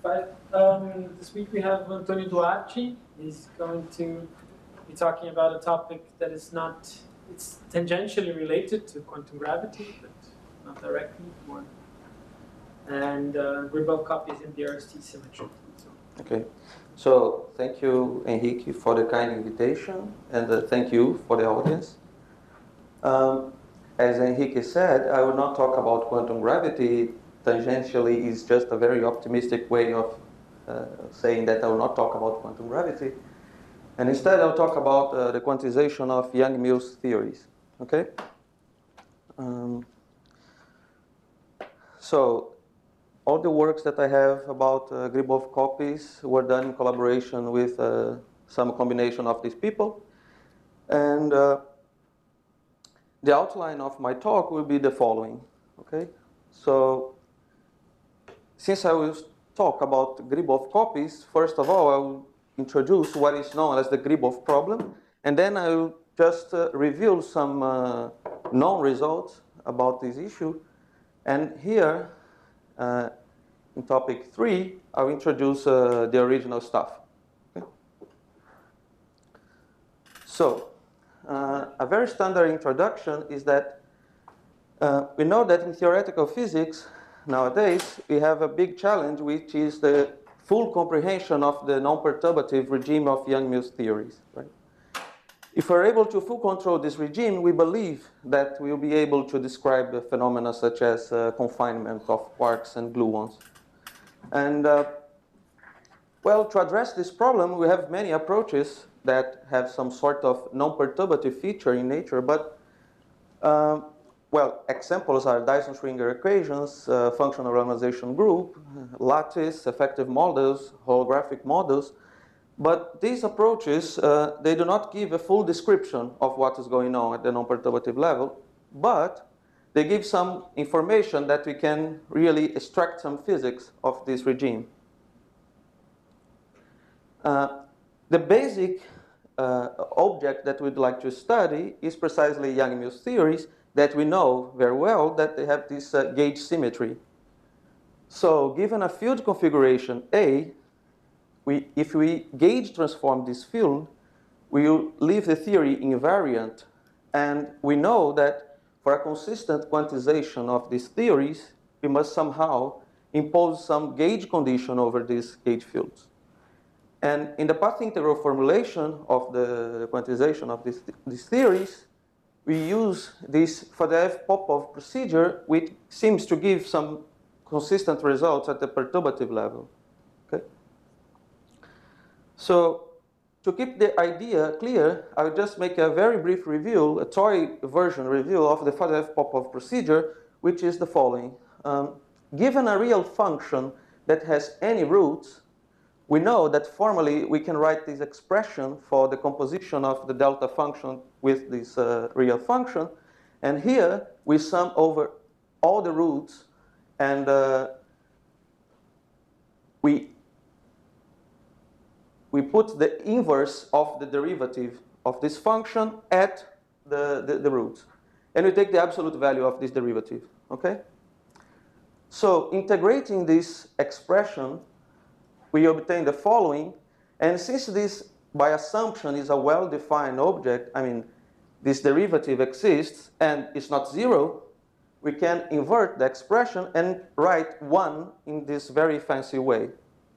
But this week we have Antonio Duarte. He's going to be talking about a topic that is not, it's tangentially related to quantum gravity, but not directly. More. And Gribov copies in the RST symmetry. So. Okay. So thank you, Henrique, for the kind invitation, and thank you for the audience. As Henrique said, I will not talk about quantum gravity. Tangentially is just a very optimistic way of saying that I will not talk about quantum gravity. And instead, I'll talk about the quantization of Yang-Mills theories. Okay? So all the works that I have about Gribov copies were done in collaboration with some combination of these people. And the outline of my talk will be the following. Okay? So since I will talk about Gribov copies, first of all, I will introduce what is known as the Gribov problem, and then I will just reveal some known results about this issue. And here, in topic 3, I'll introduce the original stuff. Okay? So, a very standard introduction is that we know that in theoretical physics, nowadays, we have a big challenge, which is the full comprehension of the non-perturbative regime of Yang-Mills theories. Right? If we're able to full control this regime, we believe that we'll be able to describe phenomena such as confinement of quarks and gluons. And well, to address this problem, we have many approaches that have some sort of non-perturbative feature in nature, but well, examples are Dyson-Schwinger equations, functional randomization group, lattice, effective models, holographic models. But these approaches, they do not give a full description of what is going on at the non-perturbative level, but they give some information that we can really extract some physics of this regime. The basic object that we'd like to study is precisely Yang-Mills theories, that we know very well that they have this gauge symmetry. So given a field configuration A, if we gauge transform this field, we will leave the theory invariant. And we know that for a consistent quantization of these theories, we must somehow impose some gauge condition over these gauge fields. And in the path integral formulation of the quantization of these theories, we use this Fadeev-Popov procedure, which seems to give some consistent results at the perturbative level. Okay? So to keep the idea clear, I will just make a very brief review, a toy version review of the Fadeev-Popov procedure, which is the following. Given a real function that has any roots, we know that formally we can write this expression for the composition of the delta function with this real function. And here we sum over all the roots, and we put the inverse of the derivative of this function at the roots. And we take the absolute value of this derivative. Okay? So integrating this expression, we obtain the following. And since this, by assumption, is a well-defined object, I mean, this derivative exists and it's not zero, we can invert the expression and write 1 in this very fancy way.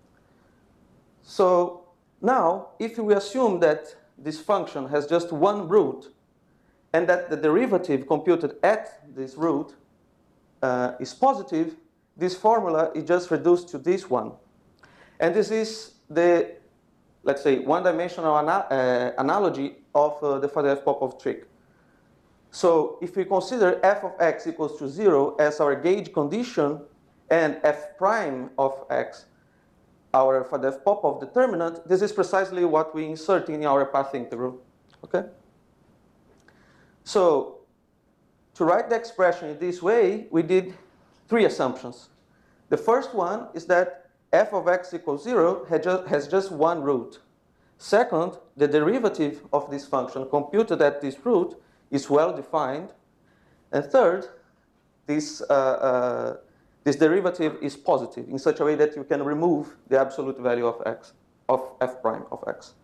So now, if we assume that this function has just one root and that the derivative computed at this root is positive, this formula is just reduced to this one. And this is the, let's say, one-dimensional analogy of the Fadeev-Popov trick. So if we consider f of x equals to 0 as our gauge condition and f prime of x our Fadeev-Popov determinant, this is precisely what we insert in our path integral. Okay? So to write the expression in this way, we did 3 assumptions. The first one is that f of x equals 0 has just one root. Second, the derivative of this function computed at this root is well defined. And third, this this derivative is positive in such a way that you can remove the absolute value of x, of f prime of x.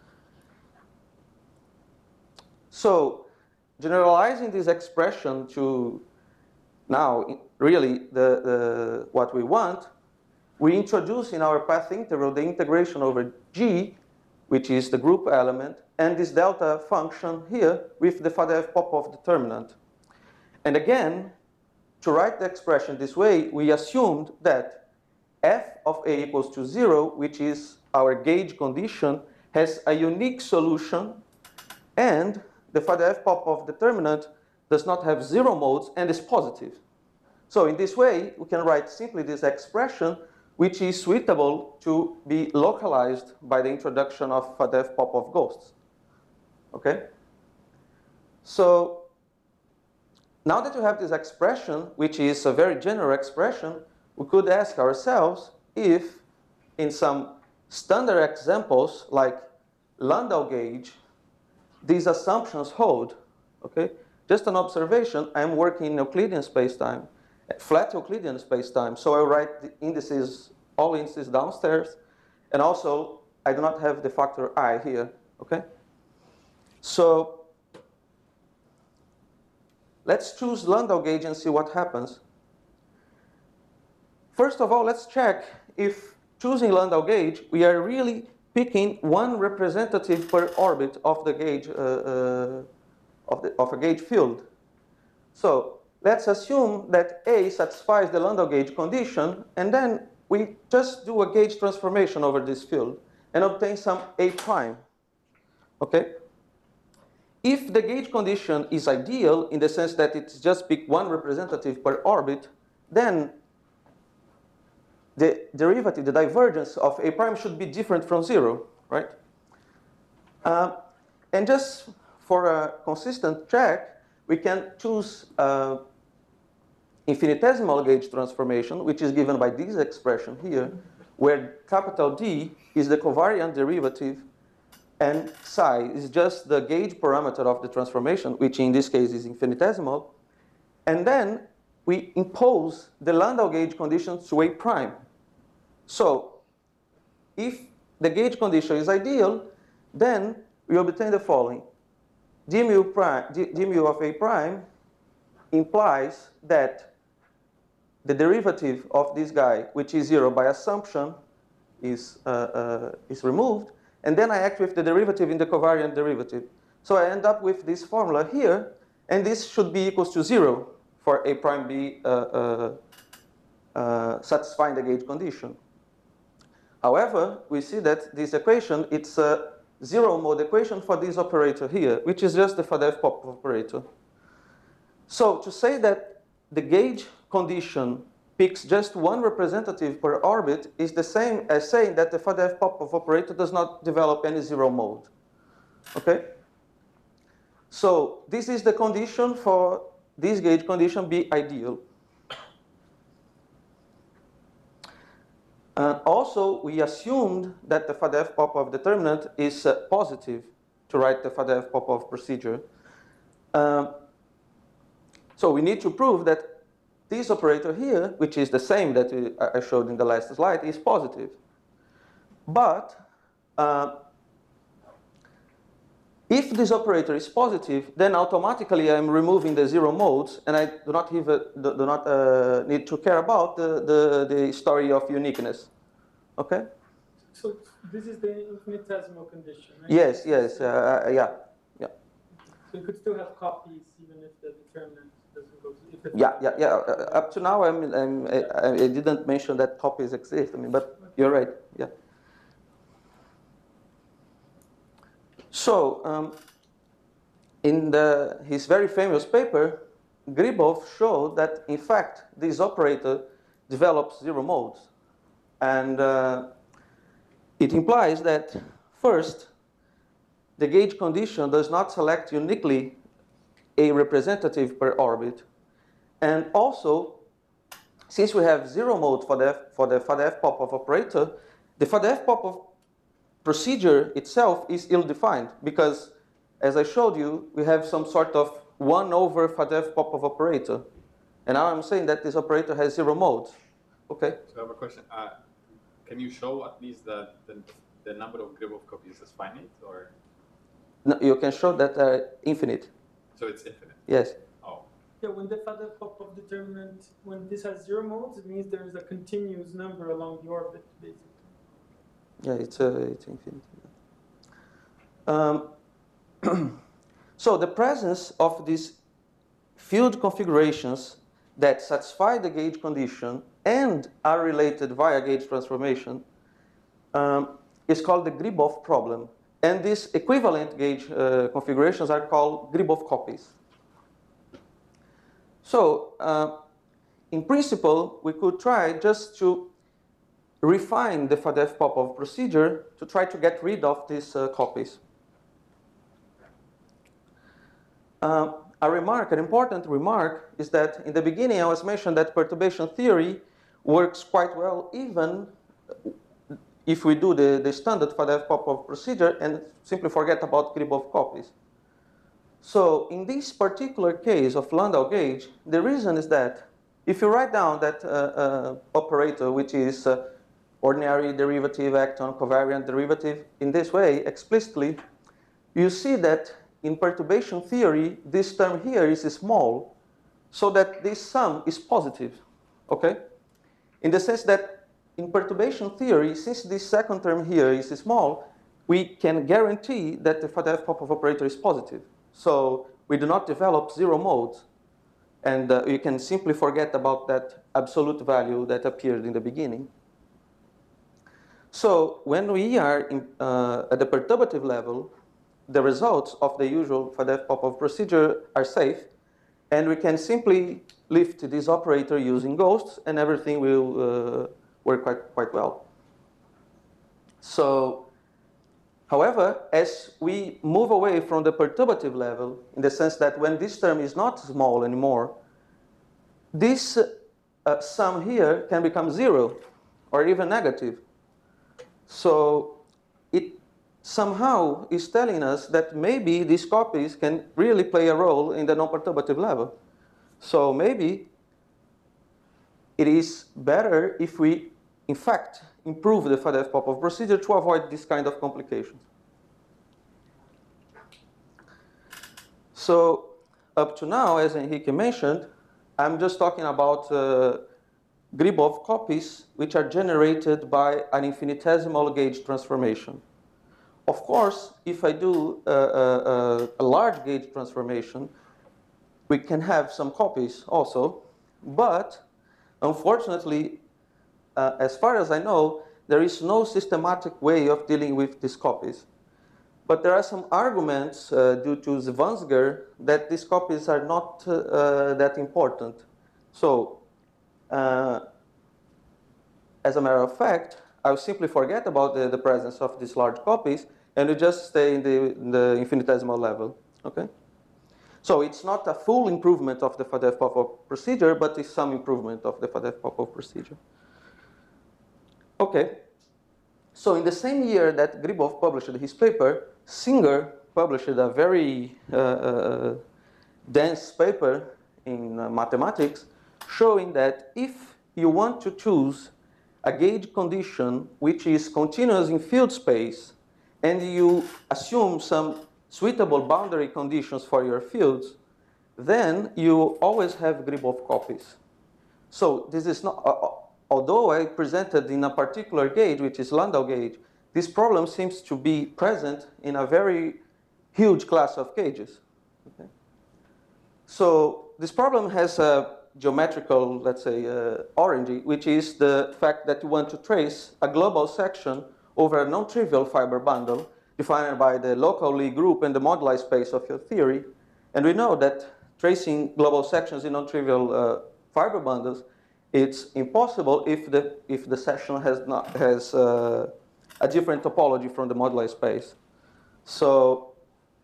So generalizing this expression to now really what we want, we introduce in our path integral the integration over G, which is the group element, and this delta function here with the FADF-Popov determinant. And again, to write the expression this way, we assumed that f of a equals to 0, which is our gauge condition, has a unique solution, and the FADF-Popov determinant does not have 0 modes and is positive. So in this way, we can write simply this expression, which is suitable to be localized by the introduction of FADF-Popov ghosts. Okay? So now that you have this expression, which is a very general expression, we could ask ourselves if in some standard examples like Landau gauge, these assumptions hold. Okay? Just an observation, I'm working in Euclidean spacetime, flat Euclidean spacetime, so I write the indices, all indices downstairs, and also I do not have the factor I here. Okay? So let's choose Landau gauge and see what happens. First of all, let's check if choosing Landau gauge, we are really picking one representative per orbit of the gauge of a gauge field. So let's assume that A satisfies the Landau gauge condition, and then we just do a gauge transformation over this field and obtain some A prime. Okay? If the gauge condition is ideal in the sense that it's just pick one representative per orbit, then the derivative, the divergence of A prime should be different from 0, right? And just for a consistent check, we can choose infinitesimal gauge transformation, which is given by this expression here, where capital D is the covariant derivative and psi is just the gauge parameter of the transformation, which in this case is infinitesimal. And then we impose the Landau gauge conditions to A prime. So if the gauge condition is ideal, then we obtain the following. D mu of A prime implies that the derivative of this guy, which is 0 by assumption, is removed. And then I act with the derivative in the covariant derivative. So I end up with this formula here, and this should be equals to 0 for A prime B satisfying the gauge condition. However, we see that this equation, it's a 0 mode equation for this operator here, which is just the FADF-Popov operator. So to say that the gauge condition picks just one representative per orbit is the same as saying that the FADF-Popov operator does not develop any 0 mode. Okay? So this is the condition for this gauge condition be ideal. Also, we assumed that the FADF-Popov determinant is positive to write the FADF-Popov procedure. So we need to prove that this operator here, which is the same that I showed in the last slide, is positive. But if this operator is positive, then automatically I'm removing the 0 modes, and I do not need to care about the story of uniqueness. Okay? So this is the infinitesimal condition, right? Yes, yes, yeah. So you could still have copies even if the determinant doesn't go to... Yeah. Up to now, I didn't mention that copies exist. But you're right. Yeah. So, in his very famous paper, Gribov showed that, in fact, this operator develops 0 modes. And it implies that, first, the gauge condition does not select uniquely a representative per orbit. And also, since we have 0 mode for the FADF-Popov operator, the FADF-Popov procedure itself is ill-defined because, as I showed you, we have some sort of 1 over FADF-Popov operator. And now I'm saying that this operator has 0 modes. Okay? So I have a question. Can you show at least that the number of Gribov copies is finite, or? No, you can show that infinite. So it's infinite? Yes. Oh. Yeah, when the Faddeev-Popov determinant, when this has 0 modes, it means there's a continuous number along the orbit, basically. Yeah, it's infinite. So the presence of these field configurations that satisfy the gauge condition and are related via gauge transformation is called the Gribov problem. And these equivalent gauge configurations are called Gribov copies. So in principle, we could try just to refine the Faddeev-Popov procedure to try to get rid of these copies. An important remark is that in the beginning I was mentioned that perturbation theory works quite well even if we do the standard Faddeev-Popov procedure and simply forget about Gribov copies. So in this particular case of Landau gauge, the reason is that if you write down that operator, which is ordinary derivative act on covariant derivative in this way explicitly, you see that in perturbation theory, this term here is small, so that this sum is positive, okay? In the sense that in perturbation theory, since this second term here is small, we can guarantee that the Faddeev-Popov operator is positive. So we do not develop 0 modes, and you can simply forget about that absolute value that appeared in the beginning. So when we are at the perturbative level, the results of the usual Faddeev-Popov procedure are safe, and we can simply lift this operator using ghosts, and everything will work quite well. So, however, as we move away from the perturbative level, in the sense that when this term is not small anymore, this sum here can become 0 or even negative. So it somehow is telling us that maybe these copies can really play a role in the non-perturbative level. So maybe it is better if we, in fact, improve the Faddeev-Popov procedure to avoid this kind of complications. So up to now, as Enrique mentioned, I'm just talking about Gribov copies which are generated by an infinitesimal gauge transformation. Of course, if I do a large gauge transformation, we can have some copies also, but unfortunately, as far as I know, there is no systematic way of dealing with these copies. But there are some arguments due to Zwangsger that these copies are not that important. So, as a matter of fact, I'll simply forget about the presence of these large copies, and we just stay in the infinitesimal level, okay? So it's not a full improvement of the Faddeev-Popov procedure, but it's some improvement of the Faddeev-Popov procedure. Okay, so in the same year that Gribov published his paper, Singer published a very dense paper in mathematics showing that if you want to choose a gauge condition which is continuous in field space and you assume some suitable boundary conditions for your fields, then you always have Gribov copies. So this is not, although I presented in a particular gauge, which is Landau gauge, this problem seems to be present in a very huge class of gauges. Okay? So this problem has a geometrical, let's say, origin, which is the fact that you want to trace a global section over a non-trivial fiber bundle defined by the local Lie group and the moduli space of your theory. And we know that tracing global sections in non-trivial fiber bundles, it's impossible if the section has a different topology from the moduli space. So,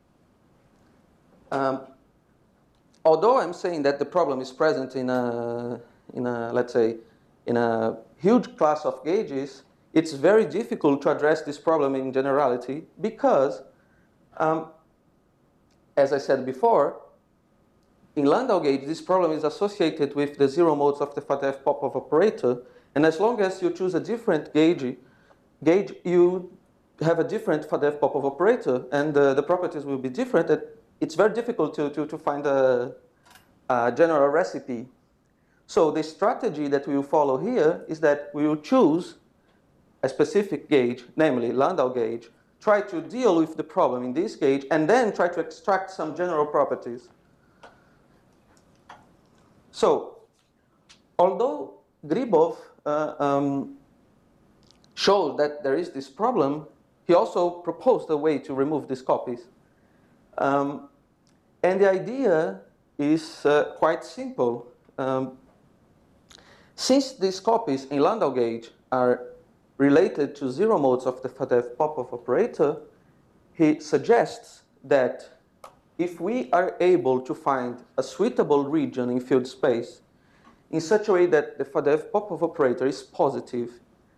although I'm saying that the problem is present in a let's say, in a huge class of gauges, it's very difficult to address this problem in generality because, as I said before, in Landau gauge, this problem is associated with the zero modes of the FATF-Popov operator, and as long as you choose a different gauge, you have a different FATF-Popov operator, and the properties will be different. It's very difficult to find a general recipe. So the strategy that we will follow here is that we will choose a specific gauge, namely Landau gauge, try to deal with the problem in this gauge, and then try to extract some general properties. So, although Gribov showed that there is this problem, he also proposed a way to remove these copies. And the idea is quite simple. Since these copies in Landau gauge are related to zero modes of the FATF-Popov operator, he suggests that if we are able to find a suitable region in field space in such a way that the FATF-Popov operator is positive,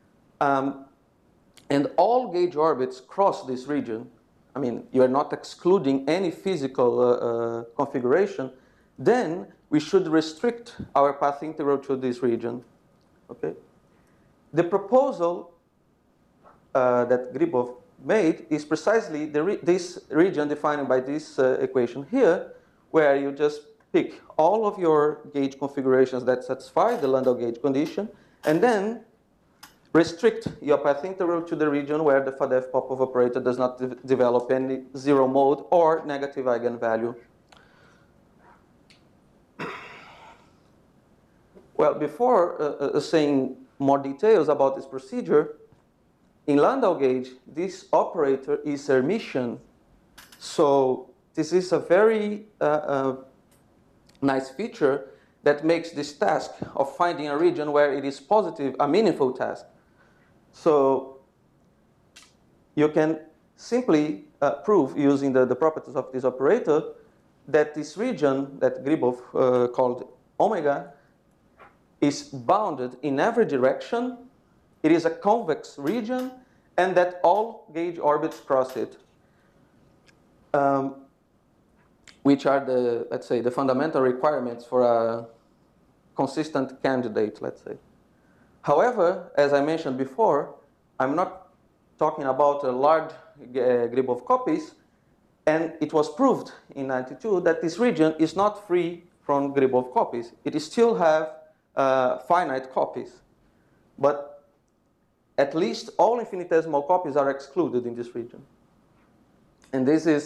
and all gauge orbits cross this region, I mean, you are not excluding any physical configuration, then we should restrict our path integral to this region. Okay? The proposal that Gribov made is precisely this region defined by this equation here, where you just pick all of your gauge configurations that satisfy the Landau gauge condition, and then restrict your path integral to the region where the FATF-Popov operator does not develop any zero mode or negative eigenvalue. Well, before saying more details about this procedure, in Landau gauge, this operator is Hermitian. So this is a very nice feature that makes this task of finding a region where it is positive a meaningful task. So you can simply prove, using the properties of this operator, that this region that Gribov called omega is bounded in every direction, it is a convex region, and that all gauge orbits cross it, which are the, let's say, the fundamental requirements for a consistent candidate, let's say. However, as I mentioned before, I'm not talking about a large Gribov copies, and it was proved in '92 that this region is not free from Gribov copies. It still have finite copies, but at least all infinitesimal copies are excluded in this region. And this is,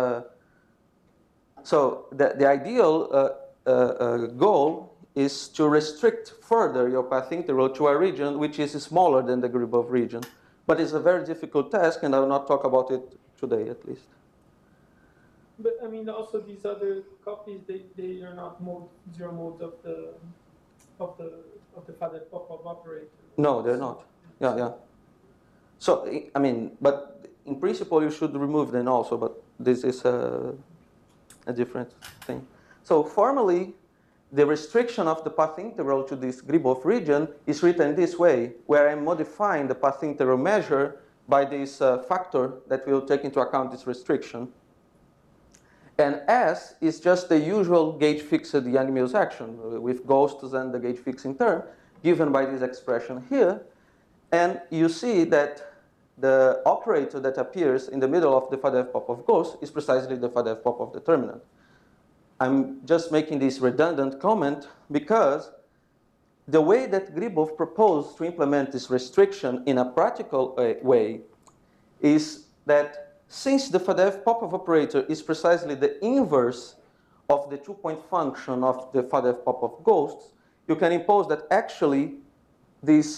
so the ideal goal is to restrict further your path integral to a region which is smaller than the Gribov region. But it's a very difficult task, and I will not talk about it today, at least. But I mean, also these other copies, they are not zero modes of the FATF-Popov operator. No, they're not. Yeah, yeah. So I mean, but in principle, you should remove them also. But this is a different thing. So formally, the restriction of the path integral to this Gribov region is written this way, where I'm modifying the path integral measure by this factor that will take into account this restriction. And S is just the usual gauge-fixed Yang-Mills action with ghosts and the gauge-fixing term given by this expression here. And you see that the operator that appears in the middle of the FATF-Popov ghost is precisely the FATF-Popov determinant. I'm just making this redundant comment because the way that Gribov proposed to implement this restriction in a practical way is that since the FATF-Popov operator is precisely the inverse of the two-point function of the FATF-Popov ghosts, you can impose that actually this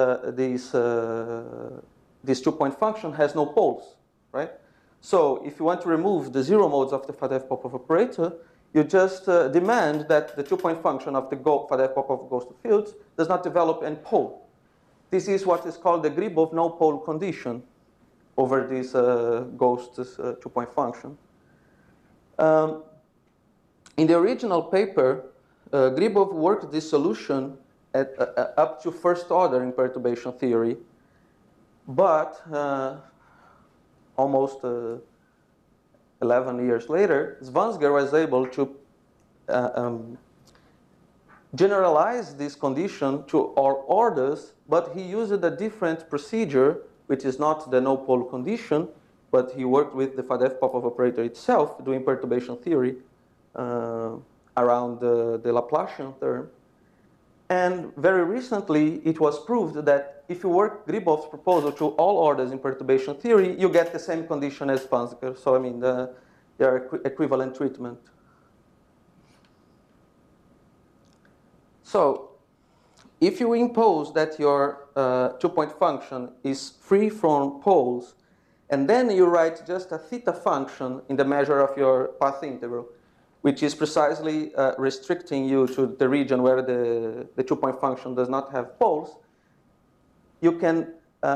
two-point function has no poles, right? So if you want to remove the zero modes of the FATF-Popov operator, you just demand that the two-point function of the FATF-Popov ghost fields does not develop any pole. This is what is called the Gribov no-pole condition over this ghost's two-point function. In the original paper, Gribov worked this solution at, up to first order in perturbation theory, but almost 11 years later, Zwansger was able to generalize this condition to all orders, but he used a different procedure, which is not the no-pole condition, but he worked with the Faddeev-Popov operator itself, doing perturbation theory around the Laplacian term. And very recently, it was proved that if you work Gribov's proposal to all orders in perturbation theory, you get the same condition as Zwanziger. So, I mean, they are equivalent treatment. So, if you impose that your two-point function is free from poles, and then you write just a theta function in the measure of your path integral, which is precisely restricting you to the region where the two-point function does not have poles, you can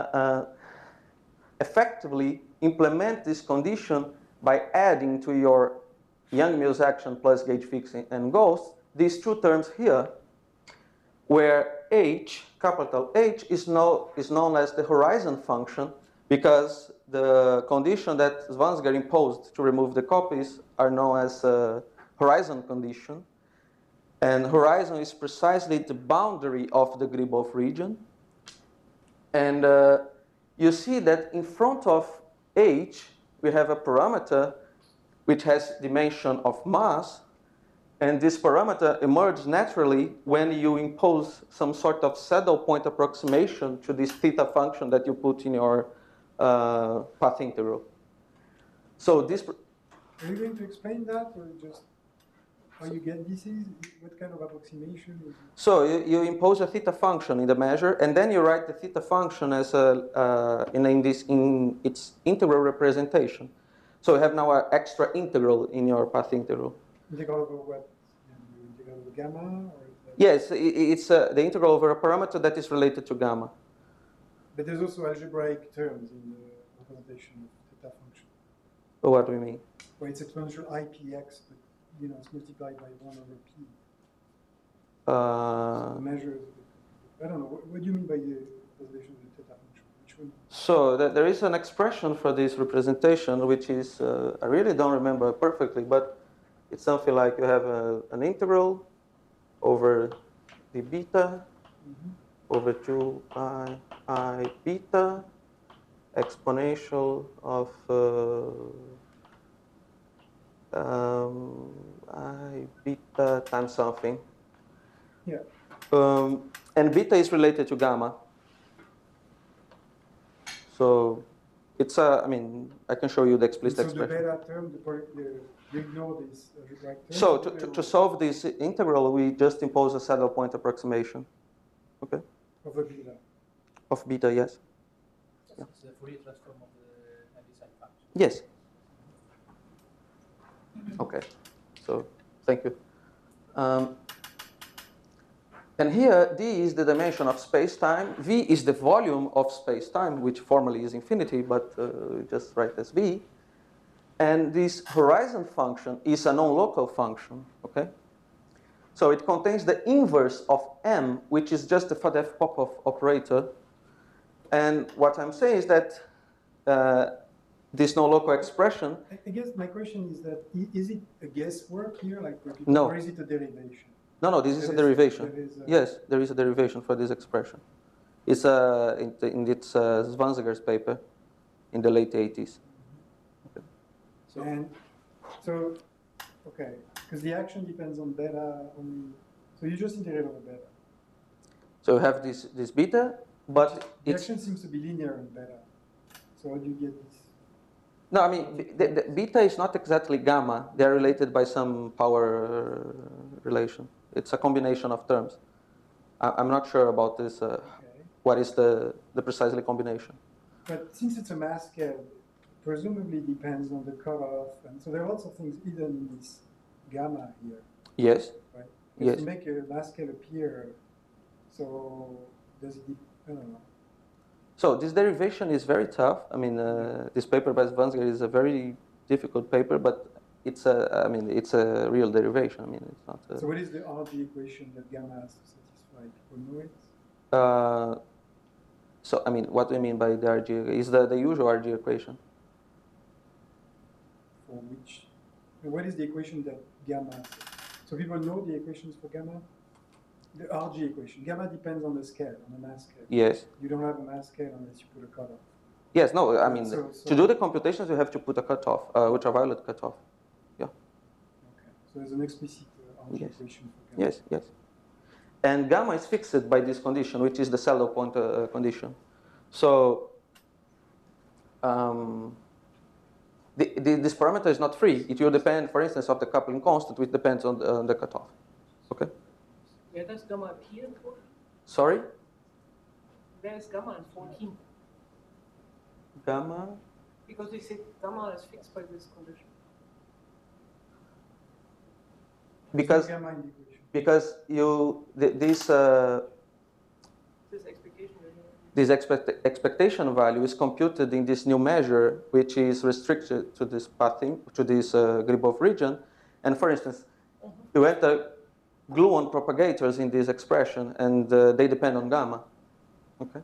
effectively implement this condition by adding to your Yang-Mills action plus gauge fixing and ghost these two terms here, where H, capital H, is known as the horizon function, because the condition that Zwanziger imposed to remove the copies are known as horizon condition. And horizon is precisely the boundary of the Gribov region. And you see that in front of H, we have a parameter which has dimension of mass. And this parameter emerges naturally when you impose some sort of saddle point approximation to this theta function that you put in your path integral. So this... Are you going to explain that, or just how you get this? What kind of approximation is it? So you impose a theta function in the measure, and then you write the theta function as in its integral representation. So you have now an extra integral in your path integral. Integral over what? Integral over gamma? Or yes, it's the integral over a parameter that is related to gamma. But there's also algebraic terms in the representation of theta function. What do you mean? Well, it's exponential IPX, but it's multiplied by 1 over P. So the measure, I don't know, what do you mean by the representation of the theta function? Which one? So there is an expression for this representation, which is, I really don't remember perfectly, but it's something like you have an integral over the beta over 2 I beta exponential of I beta times something. Yeah. And beta is related to gamma. So it's I mean, I can show you the explicit expression. So the beta term, you ignore this algebraic term? So to solve this integral, we just impose a saddle point approximation. Okay. Of a beta. Of beta, yes. Yeah. It's the Fourier transform of the Heaviside function. Yes. Okay. So thank you. And here, D is the dimension of space-time. V is the volume of space-time, which formally is infinity, but just write as V. And this horizon function is a non-local function, okay? So it contains the inverse of M, which is just the Faddeev-Popov operator. And what I'm saying is that this non-local expression... I guess my question is that, is it a guesswork here, like, no. Or is it a derivation? No, this is a derivation. Yes, there is a derivation for this expression. It's in its Zwanziger's paper in the late 80s. Okay. Okay, because the action depends on beta only. So you just integrate over beta. So you have this beta, but the action seems to be linear in beta. So how do you get this? No, I mean, the beta is not exactly gamma. They are related by some power relation. It's a combination of terms. I'm not sure about this. Okay. What is the precisely combination? But since it's a mass scale, presumably depends on the cutoff, and so there are lots of things hidden in this gamma here. Yes. Right. Yes. To make a mass scale appear, so does it? I don't know. So this derivation is very tough. I mean, this paper by Zwanziger is a very difficult paper, but it's I mean, it's a real derivation. I mean, it's not. So what is the RG equation that gamma has to satisfy? Do you know it? So I mean, what do you mean by the RG? Is the usual RG equation? For which? What is the equation that gamma has? So people know the equations for gamma? The RG equation. Gamma depends on the scale, on the mass scale. Yes. You don't have a mass scale unless you put a cutoff. Yes, no, I mean, So- to do the computations, you have to put a cutoff, ultraviolet cutoff. Yeah. Okay. So there's an explicit RG Yes. equation for gamma. Yes, yes. And gamma is fixed by this condition, which is the saddle point condition. So this parameter is not free. It will depend, for instance, of the coupling constant, which depends on the cutoff. Okay? Where does gamma appear in 14? Sorry? Where is gamma in 14? Gamma? Because they say gamma is fixed by this condition. Because Gamma in the equation. because This expectation value. this expectation value is computed in this new measure, which is restricted to this pathing, to this Gribov region. And for instance, you enter gluon propagators in this expression, and they depend on gamma. Okay.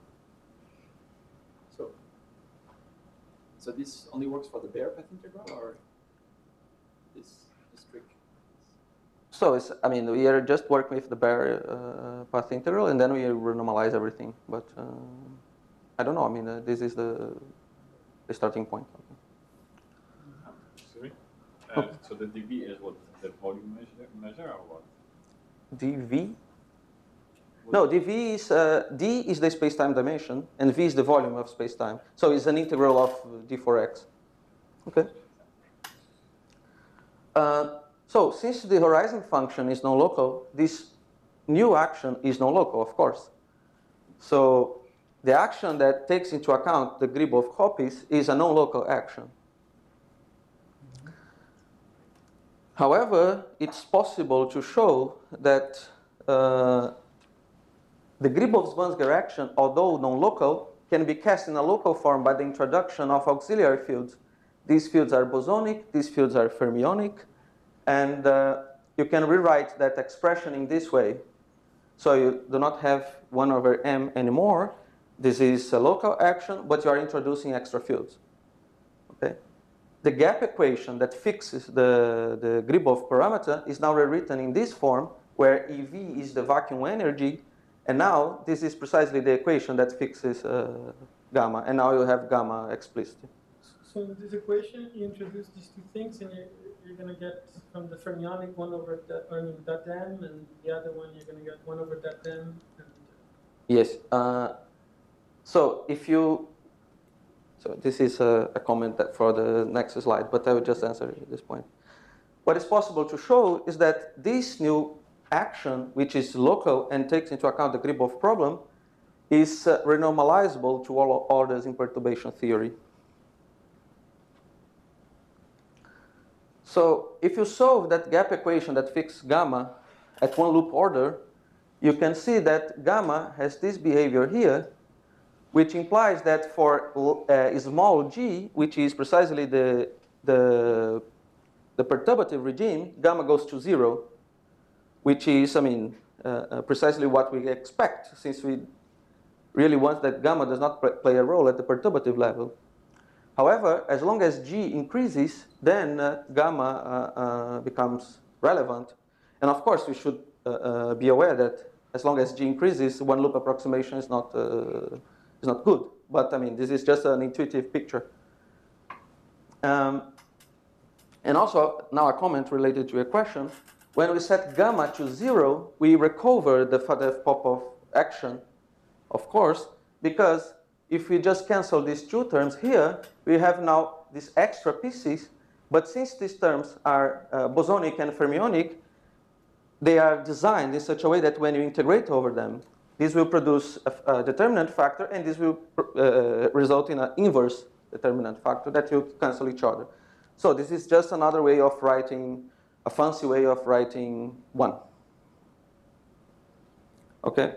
So this only works for the bare path integral, or this trick? So I mean, we are just working with the bare path integral, and then we renormalize everything. But I don't know. I mean, this is the starting point. Okay. Excuse me? So the dV is what? The volume measure or what? dV? No, dV is d is the space-time dimension, and v is the volume of space-time. So it's an integral of d4x. Okay. So since the horizon function is non-local, this new action is non-local, of course. So the action that takes into account the Gribov copies is a non-local action. However, it's possible to show that the Gribov-Zwansger action, although non-local, can be cast in a local form by the introduction of auxiliary fields. These fields are bosonic, these fields are fermionic, and you can rewrite that expression in this way. So you do not have 1 over m anymore. This is a local action, but you are introducing extra fields. Okay? The gap equation that fixes the Gribov parameter is now rewritten in this form, where EV is the vacuum energy, and now this is precisely the equation that fixes gamma, and now you have gamma explicit. So in this equation, you introduce these two things, and you're going to get from the fermionic 1 over dot m, and the other one you're going to get 1 over dot m. And Yes. So this is a comment for the next slide, but I will just answer it at this point. What is possible to show is that this new action, which is local and takes into account the Gribov problem, is renormalizable to all orders in perturbation theory. So if you solve that gap equation that fixes gamma at one loop order, you can see that gamma has this behavior here, which implies that for small g, which is precisely the perturbative regime, gamma goes to 0, which is, I mean, precisely what we expect, since we really want that gamma does not play a role at the perturbative level. However, as long as g increases, then gamma becomes relevant. And of course, we should be aware that as long as g increases, one loop approximation is not good. But I mean, this is just an intuitive picture. And also, now a comment related to your question. When we set gamma to 0, we recover the Fadeev-Popov action, of course, because if we just cancel these two terms here, we have now these extra pieces. But since these terms are bosonic and fermionic, they are designed in such a way that when you integrate over them, this will produce a determinant factor, and this will result in an inverse determinant factor that will cancel each other. So this is just another way of writing, a fancy way of writing 1. Okay.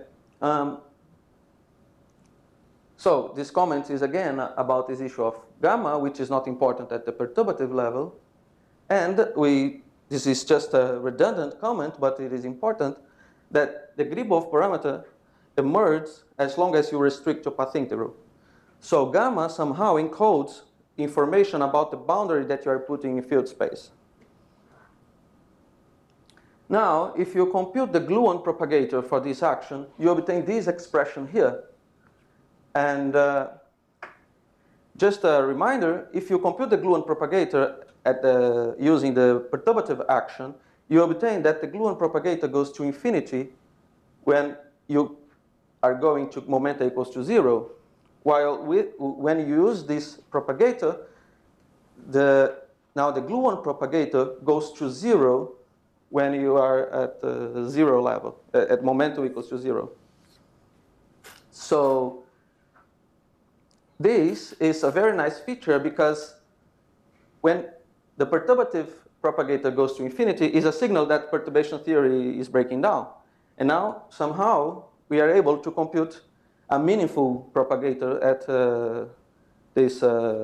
So this comment is again about this issue of gamma, which is not important at the perturbative level. And this is just a redundant comment, but it is important that the Gribov parameter emerges as long as you restrict to path integral. So gamma somehow encodes information about the boundary that you are putting in field space. Now, if you compute the gluon propagator for this action, you obtain this expression here. And just a reminder, if you compute the gluon propagator using the perturbative action, you obtain that the gluon propagator goes to infinity when you are going to momenta equals to 0. While when you use this propagator, now the gluon propagator goes to 0 when you are at the 0 level, at momentum equals to 0. So this is a very nice feature because when the perturbative propagator goes to infinity, is a signal that perturbation theory is breaking down. And now, somehow, we are able to compute a meaningful propagator at this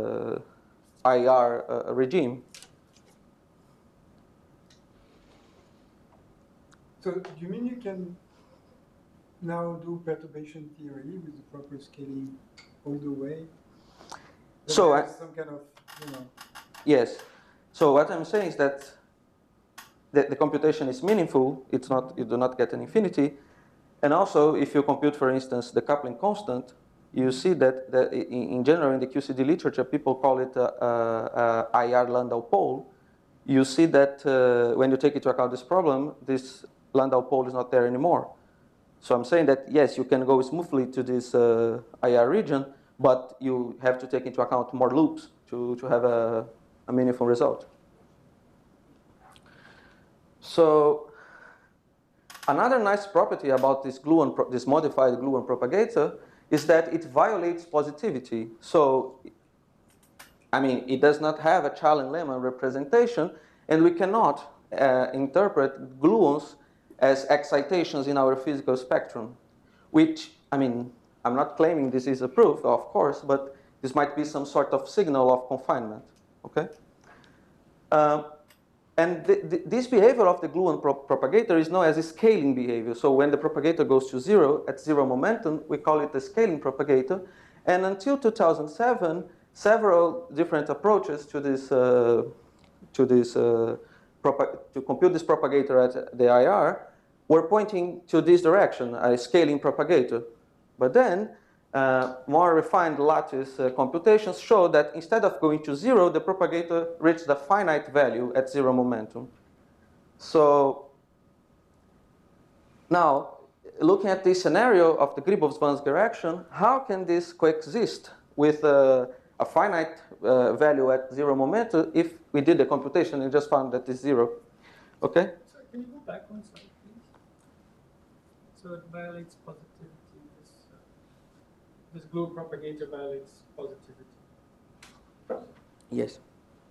IR regime. So do you mean you can now do perturbation theory with the proper scaling all the way? So some kind of, yes. So what I'm saying is that the computation is meaningful. It's not, you do not get an infinity. And also, if you compute, for instance, the coupling constant, you see that in general in the QCD literature, people call it IR Landau pole. You see that when you take into account this problem, this Landau pole is not there anymore. So I'm saying that, yes, you can go smoothly to this IR region, but you have to take into account more loops to have a meaningful result. So another nice property about this this modified gluon propagator is that it violates positivity. So, I mean, it does not have a Challen-Lehmann representation, and we cannot interpret gluons as excitations in our physical spectrum, which, I mean, I'm not claiming this is a proof, of course, but this might be some sort of signal of confinement, okay? And this behavior of the gluon propagator is known as a scaling behavior. So when the propagator goes to 0 at 0 momentum, we call it a scaling propagator. And until 2007, several different approaches to compute this propagator at the IR were pointing to this direction, a scaling propagator. But then more refined lattice computations show that instead of going to 0, the propagator reached a finite value at 0 momentum. So now, looking at this scenario of the Gribov-Zwanziger action, how can this coexist with a finite value at 0 momentum if we did the computation and just found that it's 0? Okay? So can you go back one slide, please? So it violates positivity. This gluon propagator violates positivity. Yes.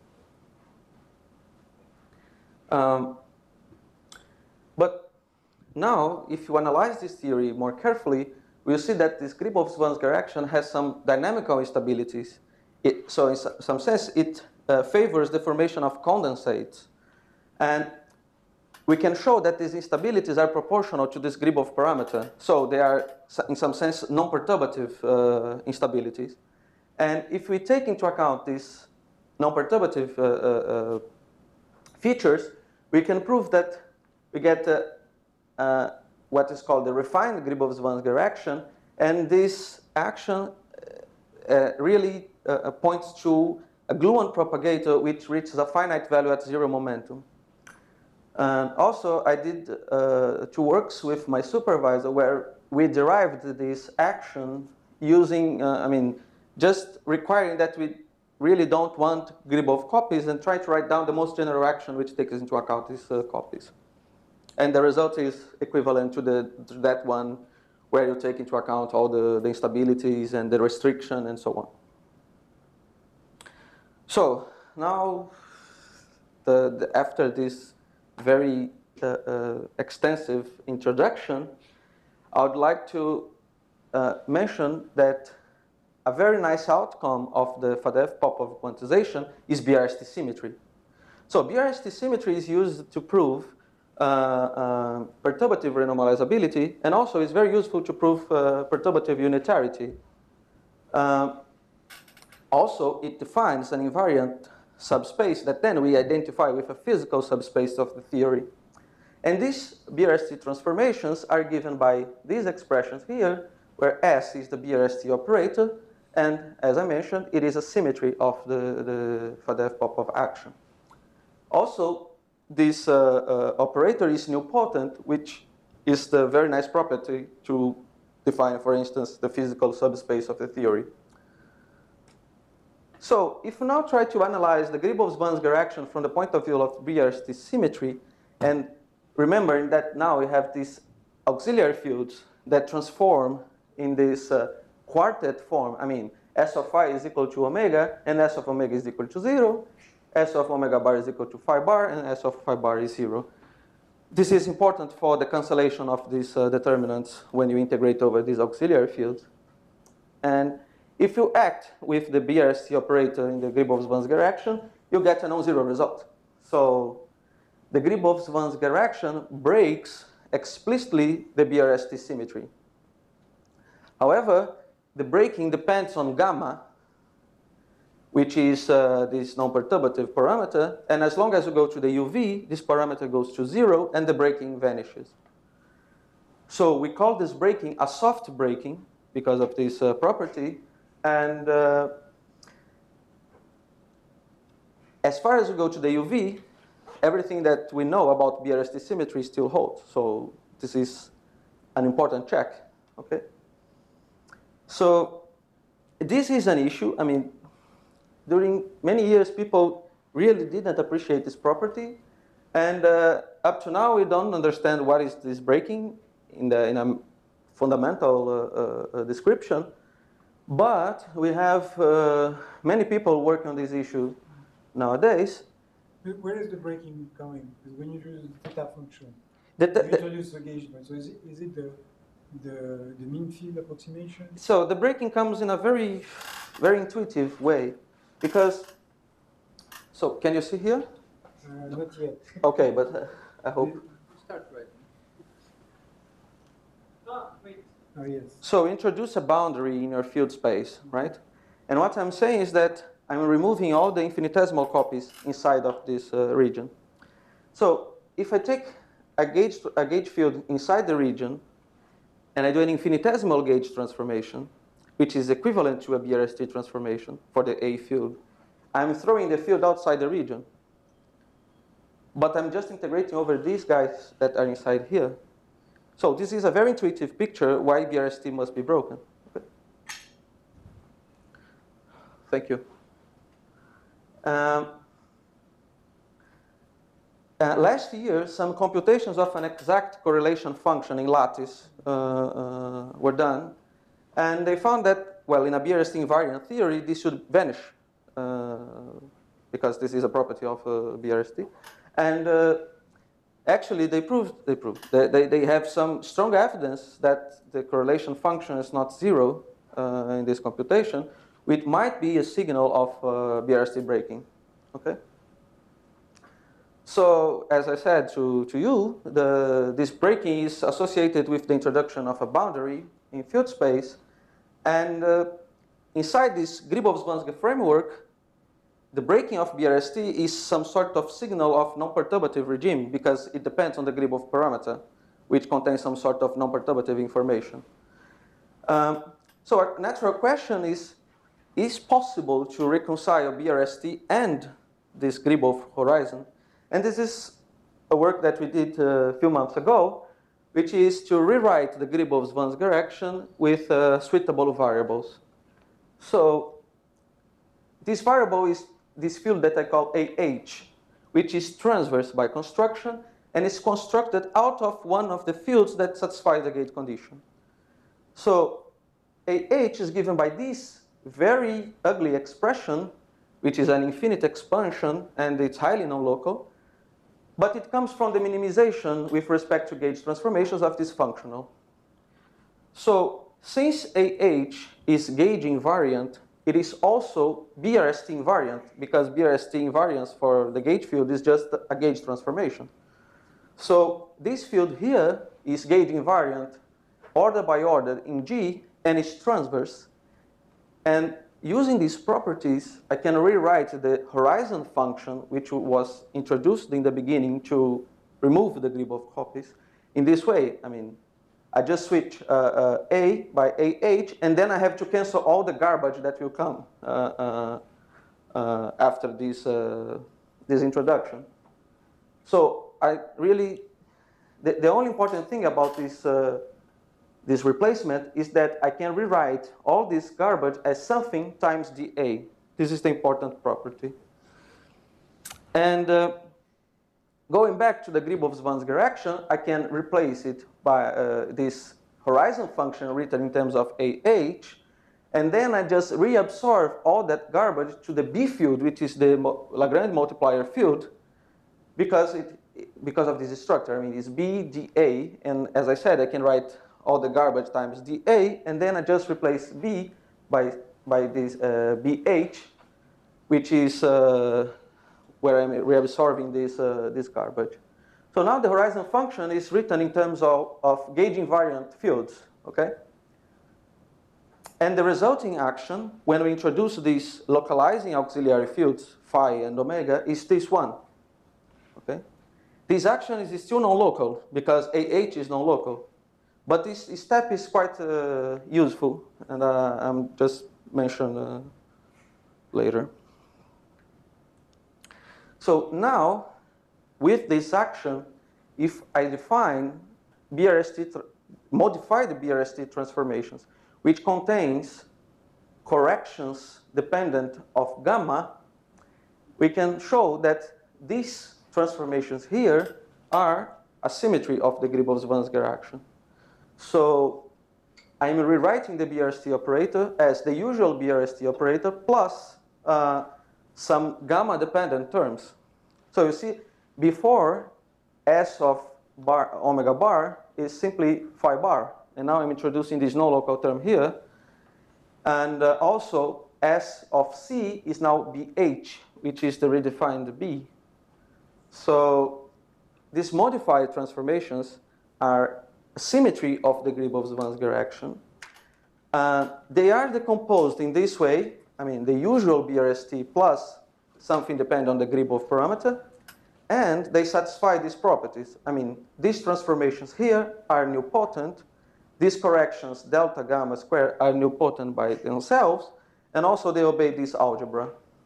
But now, if you analyze this theory more carefully, we'll see that this Gribov-Zwanziger action has some dynamical instabilities. So in some sense, it favors the formation of condensates. And we can show that these instabilities are proportional to this Gribov parameter. So they are, in some sense, non-perturbative instabilities. And if we take into account these non-perturbative features, we can prove that we get what is called the refined Gribov-Zwanziger action. And this action really points to a gluon propagator which reaches a finite value at 0 momentum. And also, I did 2 works with my supervisor where we derived this action using, just requiring that we really don't want Gribov copies and try to write down the most general action which takes into account these copies. And the result is equivalent to that one where you take into account all the instabilities and the restriction and so on. So now, after this very extensive introduction, I would like to mention that a very nice outcome of the Fadeev-Popov quantization is BRST symmetry. So BRST symmetry is used to prove perturbative renormalizability, and also is very useful to prove perturbative unitarity. Also, it defines an invariant subspace that then we identify with a physical subspace of the theory. And these BRST transformations are given by these expressions here, where S is the BRST operator, and as I mentioned, it is a symmetry of the Faddeev-Popov action. Also, this operator is nilpotent, which is the very nice property to define, for instance, the physical subspace of the theory. So if we now try to analyze the Gribov-Zwanziger action from the point of view of BRST symmetry, and remembering that now we have these auxiliary fields that transform in this quartet form, I mean, S of phi is equal to omega, and S of omega is equal to 0, S of omega bar is equal to phi bar, and S of phi bar is 0. This is important for the cancellation of these determinants when you integrate over these auxiliary fields. And if you act with the BRST operator in the Gribov-Zwanziger action, you get a non-zero result. So the Gribov-Zwanziger action breaks explicitly the BRST symmetry. However, the breaking depends on gamma, which is this non-perturbative parameter, and as long as you go to the UV, this parameter goes to 0 and the breaking vanishes. So we call this breaking a soft breaking because of this property, and as far as we go to the UV, everything that we know about BRST symmetry still holds. So this is an important check, okay? So this is an issue. I mean, during many years, people really didn't appreciate this property. And up to now, we don't understand what is this breaking in a fundamental description. But we have many people working on this issue nowadays. Where is the breaking coming? Because when you use the theta function, You you introduce the gauge point. So is it the mean field approximation? So the breaking comes in a very, very intuitive way. Because, so can you see here? Not yet. Okay, but I hope. Start right. Oh, yes. So introduce a boundary in your field space, right? And what I'm saying is that I'm removing all the infinitesimal copies inside of this region. So if I take a gauge field inside the region, and I do an infinitesimal gauge transformation, which is equivalent to a BRST transformation for the A field, I'm throwing the field outside the region. But I'm just integrating over these guys that are inside here. So this is a very intuitive picture why BRST must be broken. Okay. Thank you. Last year, some computations of an exact correlation function in lattice were done. And they found that, well, in a BRST invariant theory, this should vanish because this is a property of BRST. And actually, they have some strong evidence that the correlation function is not 0 in this computation, which might be a signal of BRST breaking. Okay. So, as I said to you, this breaking is associated with the introduction of a boundary in field space. And inside this Gribov-Zwanziger framework, the breaking of BRST is some sort of signal of non-perturbative regime because it depends on the Gribov parameter, which contains some sort of non-perturbative information. So our natural question is possible to reconcile BRST and this Gribov horizon? And this is a work that we did a few months ago, which is to rewrite the Gribov-Zwanziger action with suitable variables. So this variable is this field that I call AH, which is transverse by construction and is constructed out of one of the fields that satisfy the gauge condition. So AH is given by this very ugly expression, which is an infinite expansion, and it's highly non-local. But it comes from the minimization with respect to gauge transformations of this functional. So since AH is gauge invariant, it is also BRST invariant, because BRST invariance for the gauge field is just a gauge transformation. So this field here is gauge invariant, order by order in G, and it's transverse. And using these properties, I can rewrite the horizon function, which was introduced in the beginning to remove the Gribov copies in this way. I mean, I just switch A by AH, and then I have to cancel all the garbage that will come after this introduction. So I really, the only important thing about this replacement is that I can rewrite all this garbage as something times dA. This is the important property. And going back to the Gribov-Zwanziger action, I can replace it by this horizon function written in terms of AH, and then I just reabsorb all that garbage to the B field, which is the Lagrange multiplier field, because of this structure. I mean, it's B dA, and as I said, I can write all the garbage times dA, and then I just replace B by this BH, which is where I'm reabsorbing this garbage. So now the horizon function is written in terms of gauge invariant fields, okay? And the resulting action, when we introduce these localizing auxiliary fields, phi and omega, is this one, okay? This action is still non-local because AH is non-local. But this step is quite useful, and I'm just mention later. So now, with this action, if I define modify the BRST transformations, which contains corrections dependent of gamma, we can show that these transformations here are a symmetry of the Gribov-Zwanziger action. So I'm rewriting the BRST operator as the usual BRST operator plus some gamma-dependent terms. So you see, before S of bar, omega bar is simply phi bar. And now I'm introducing this non-local term here. And also, S of C is now BH, which is the redefined B. So these modified transformations are a symmetry of the Gribov-Zwanziger action. They are decomposed in this way. I mean, the usual BRST plus something dependent on the Gribov parameter. And they satisfy these properties. I mean, these transformations here are nilpotent. These corrections, delta gamma square, are nilpotent by themselves. And also they obey this algebra.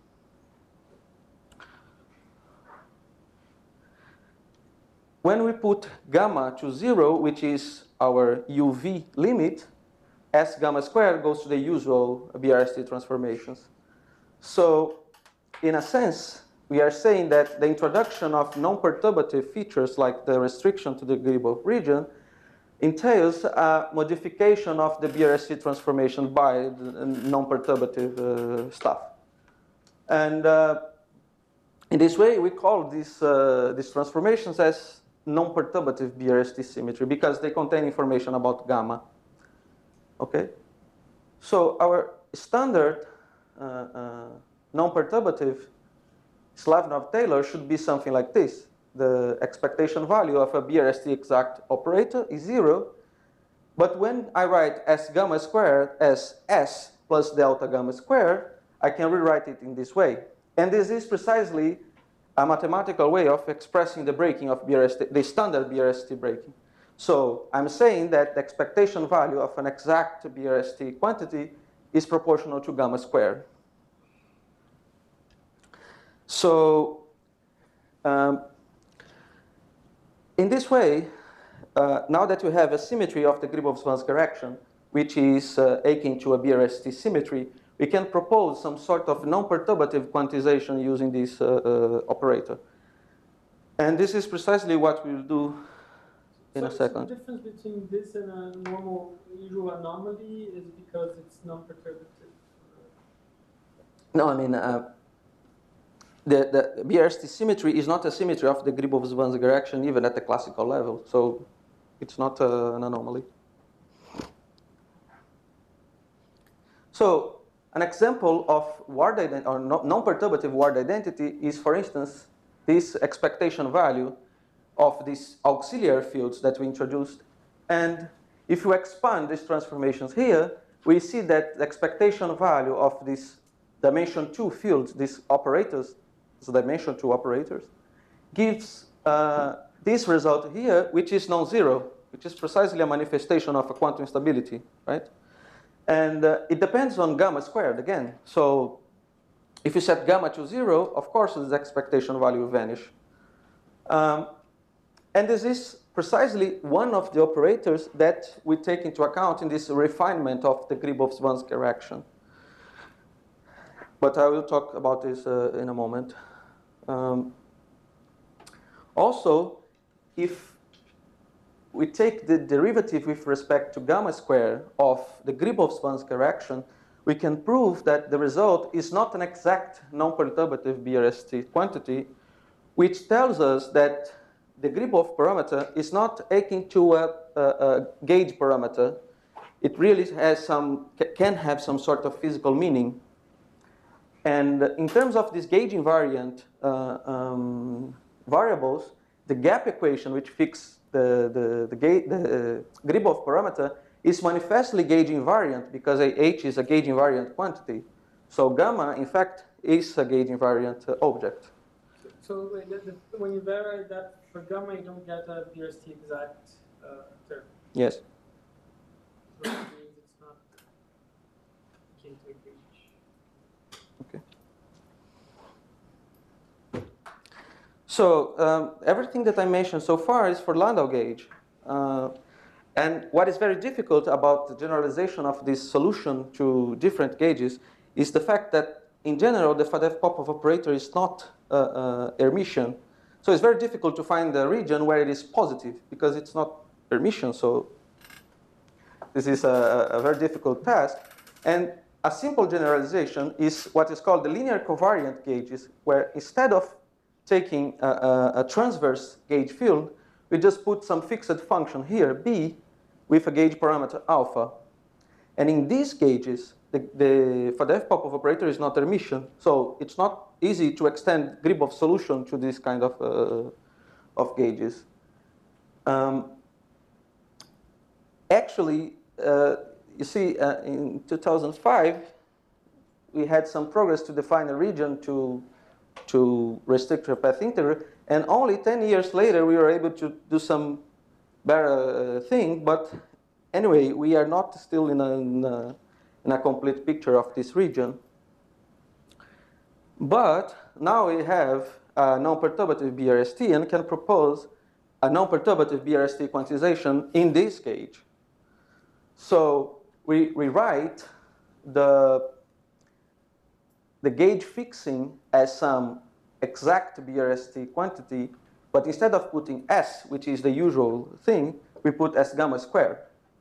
When we put gamma to 0, which is our UV limit, S gamma squared goes to the usual BRST transformations. So in a sense, we are saying that the introduction of non-perturbative features like the restriction to the Gribov region entails a modification of the BRST transformation by the non-perturbative stuff. And in this way, we call these transformations as non-perturbative BRST symmetry because they contain information about gamma. Okay? So our standard non-perturbative Slavnov-Taylor should be something like this. The expectation value of a BRST exact operator is 0. But when I write S gamma squared as S plus delta gamma squared, I can rewrite it in this way. And this is precisely a mathematical way of expressing the breaking of BRST, the standard BRST breaking. So I'm saying that the expectation value of an exact BRST quantity is proportional to gamma squared. So in this way, now that you have a symmetry of the Gribov-Zwanziger action, which is akin to a BRST symmetry, we can propose some sort of non-perturbative quantization using this operator. And this is precisely what we'll do in a second. So the difference between this and a normal usual anomaly is because it's non-perturbative? No, I mean, the BRST symmetry is not a symmetry of the Gribov-Zwanziger action even at the classical level. So it's not an anomaly. So an example of ward identity or non-perturbative ward identity is, for instance, this expectation value of these auxiliary fields that we introduced. And if you expand these transformations here, we see that the expectation value of these dimension 2 fields, these operators, so dimension 2 operators, gives this result here, which is non-zero, which is precisely a manifestation of a quantum stability, right? And it depends on gamma squared again. So if you set gamma to 0, of course this expectation value will vanish. And this is precisely one of the operators that we take into account in this refinement of the Gribov-Zwanski reaction. But I will talk about this in a moment. Also, if we take the derivative with respect to gamma squared of the Gribov-Zwanski reaction, we can prove that the result is not an exact non-perturbative BRST quantity, which tells us that the Gribov parameter is not akin to a gauge parameter. It really has can have some sort of physical meaning. And in terms of this gauge invariant variables, the gap equation which fixes the Gribov parameter is manifestly gauge invariant because H is a gauge invariant quantity. So gamma, in fact, is a gauge invariant object. So when you vary that for gamma, you don't get a BRST exact term. Yes. So that means it's not akin to a gauge. Okay. So everything that I mentioned so far is for Landau gauge. And what is very difficult about the generalization of this solution to different gauges is the fact that, in general, the Faddeev-Popov operator is not Hermitian. So it's very difficult to find a region where it is positive because it's not Hermitian. So this is a very difficult task. And a simple generalization is what is called the linear covariant gauges, where instead of taking a transverse gauge field, we just put some fixed function here, b, with a gauge parameter alpha. And in these gauges, the Faddeev-Popov operator is not Hermitian, so it's not easy to extend Gribov solution to this kind of gauges. Actually, you see, in 2005, we had some progress to define a region to restrict a path integral, and only 10 years later we were able to do some better thing. But anyway, we are not still in a complete picture of this region. But now we have a non-perturbative BRST and can propose a non-perturbative BRST quantization in this gauge. So we write the gauge fixing as some exact BRST quantity, but instead of putting S, which is the usual thing, we put S gamma squared.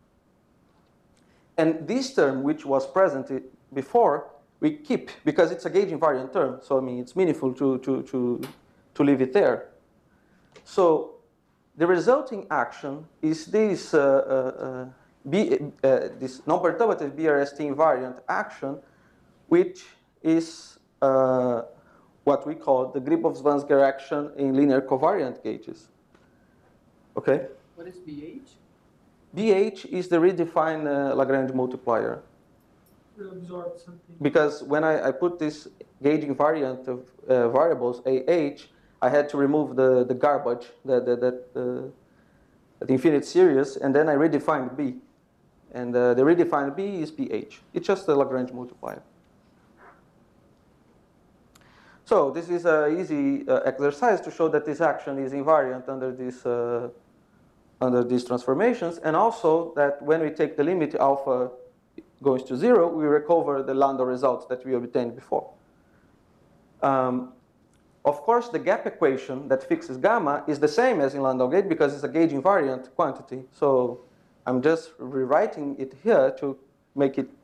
And this term, which was present before, we keep because it's a gauge invariant term. So I mean, it's meaningful to leave it there. So the resulting action is this this non-perturbative BRST invariant action, which is what we call the Gribov-Zwanski reaction in linear covariant gauges. Okay. What is BH? BH is the redefined Lagrange multiplier. Will absorb something. Because when I put this gauge invariant of variables AH, I had to remove the garbage, the infinite series, and then I redefined B. And the redefined B is BH. It's just a Lagrange multiplier. So this is an easy exercise to show that this action is invariant under these transformations, and also that when we take the limit alpha goes to 0, we recover the Landau results that we obtained before. Of course, the gap equation that fixes gamma is the same as in Landau gauge because it's a gauge invariant quantity. So I'm just rewriting it here to make it,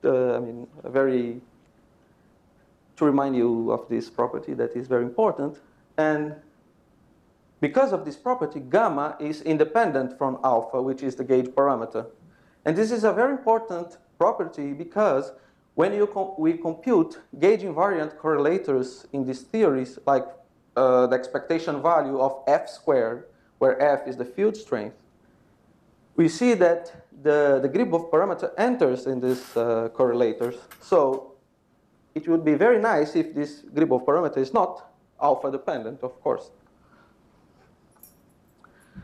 to remind you of this property that is very important. And because of this property, gamma is independent from alpha, which is the gauge parameter. And this is a very important property because when we compute gauge invariant correlators in these theories, like the expectation value of F squared, where F is the field strength, we see that the Gribov parameter enters in these correlators. So it would be very nice if this Gribov parameter is not alpha dependent, of course.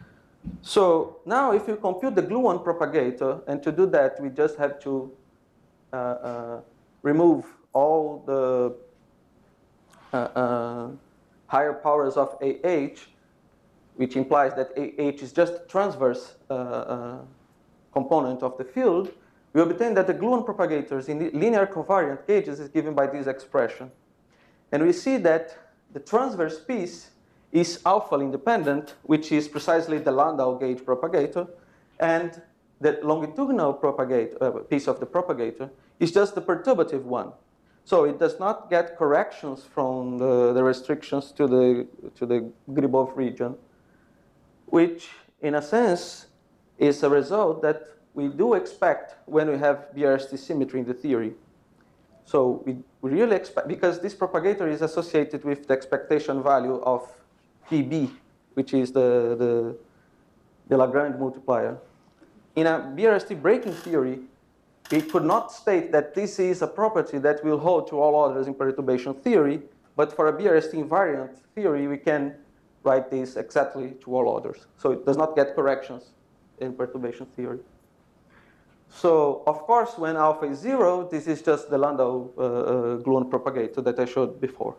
So now if you compute the gluon propagator, and to do that we just have to remove all the higher powers of AH, which implies that AH is just a transverse component of the field, we obtain that the gluon propagators in the linear covariant gauges is given by this expression. And we see that the transverse piece is alpha independent, which is precisely the Landau gauge propagator, and the longitudinal piece of the propagator is just the perturbative one. So it does not get corrections from the restrictions to the Gribov region, which in a sense is a result that we do expect when we have BRST symmetry in the theory. So we really expect, because this propagator is associated with the expectation value of PB, which is the Lagrange multiplier. In a BRST breaking theory, we could not state that this is a property that will hold to all others in perturbation theory, but for a BRST invariant theory, we can write this exactly to all others. So it does not get corrections in perturbation theory. So, of course, when alpha is 0, this is just the Landau gluon propagator that I showed before.